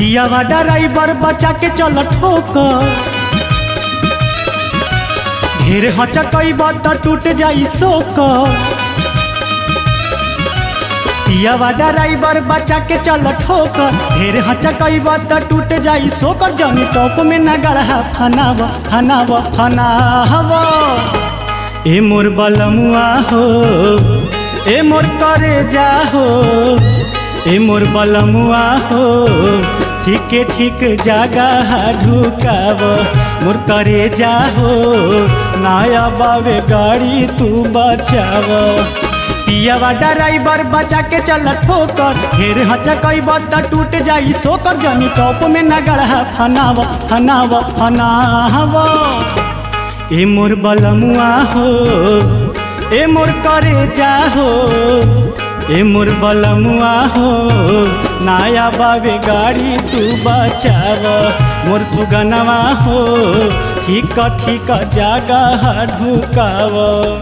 पियावा ड्राइवर बचा के चल ठोकर, ढेर हचकैब त टूट जाई सोकर। पियावा ड्राइवर बचा के चल ठोकर, ढेर हचकैब त टूट जाई सोकर। जनी टॉप में न गढ़ा फनाव फनाव फनाव। ए मोर बलमुआ हो, ए मोर करे जा हो, ए मोर बलमुआ हो, ठीके ठीक जगह ढुकाव। मोर करे जा हो, नया बावे गाड़ी तू बचाव। पियावा ड्राइवर बचा के चल ठोकर, ढेर हचकैब त टूट जाई सोकर। जनी टॉप में न गढ़ा फनाव फनाव फनाव। ए मोर बलमुआ हो, ए मोर करे जा हो, ए मोर बलमुआ हो, नया बावे गाड़ी तू बचाव। मोर सुगनवा हो, ठीक ठीक जगह ढुकाव।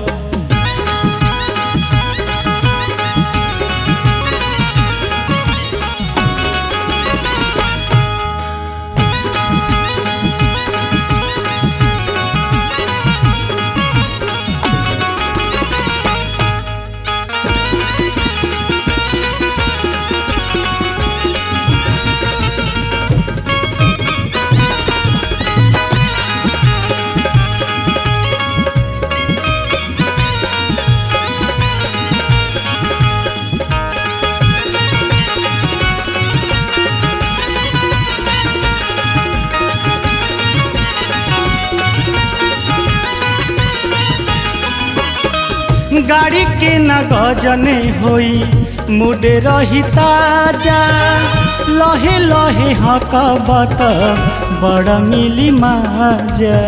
गाड़ी के न गजने होई, मुडे रही ताजा। लहे लहे हकबत बड़ा मिली माजा।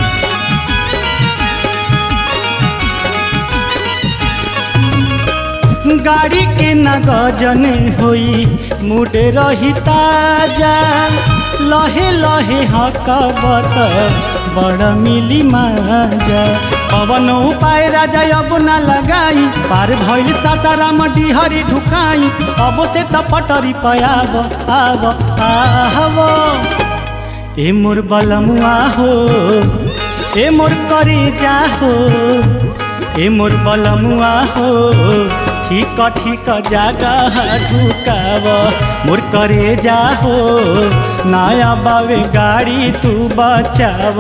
गाड़ी के न गजने होई, मुडे रही ताजा। लहे लहे हकबत बड़ा मिली माजा। पवन उपाय राजा अब न लगाई, पार भइल सासाराम डिहरी ढुकाई। अब से त पटरी पयाब आब आव। ए मोर बलमुआ हो, ए मोर करे जा हो, ए मोर बलमुआ हो, ठीक ठीक जगह ढुकाव। मोर करे जा हो, नया बावे गाड़ी तू बचाव।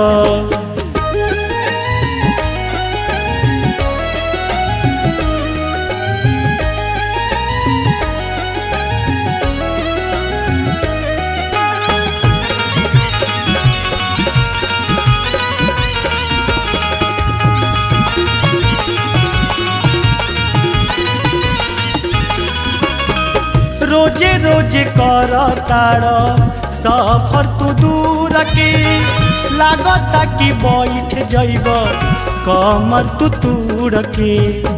रोजे रोजे कर तार सफर तू दूर के, लागता कि बैठ जइब कमर तू तूर के।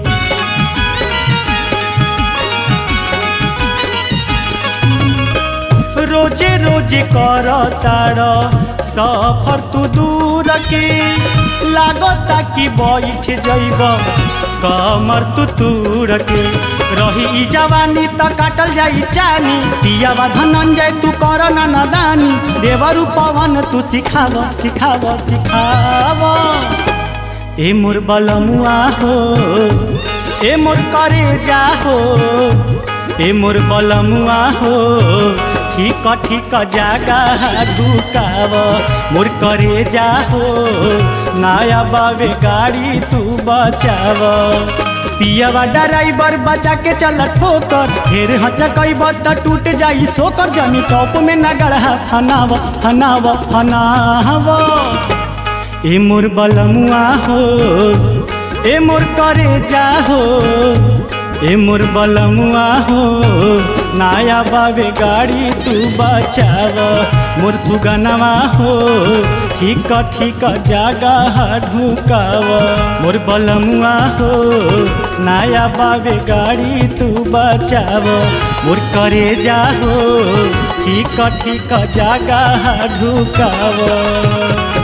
रोजे रोजे कर तार सफर तू दूर के, लागता कि बैठ जइब कमर तू तूर के। रही ई जवानी त काटल जाई चानी, पियावा धनंजय तू कर ना नदानी। देवरु पवन तू सिखाव सिखाव सिखाव। ए मोर बलमुआ हो, ए मोर करे जा हो, ए मोर बलमुआ हो, ठीक ठीक जगह ढुकाव। मोर करे जा हो, नया बावे गाड़ी तू बचाव। पियावा ड्राइवर बचा के चल ठोकर, ढेर हचकैब त टूट जाई सोकर। जनी टॉप में न गढ़ा फनाव फनाव फनाव। ए मोर बलमुआ हो, ए मोर करे जा हो, ए मोर बलमुआ हो, नया बावे गाड़ी तू बचाव। मोर सुगनवा हो, ठीक ठीक जगह ढुकाव। मोर बलमुआ हो, नया बावे गाड़ी तू बचाव। मोर करे जा हो, ठीक ठीक जगह ढुकाव।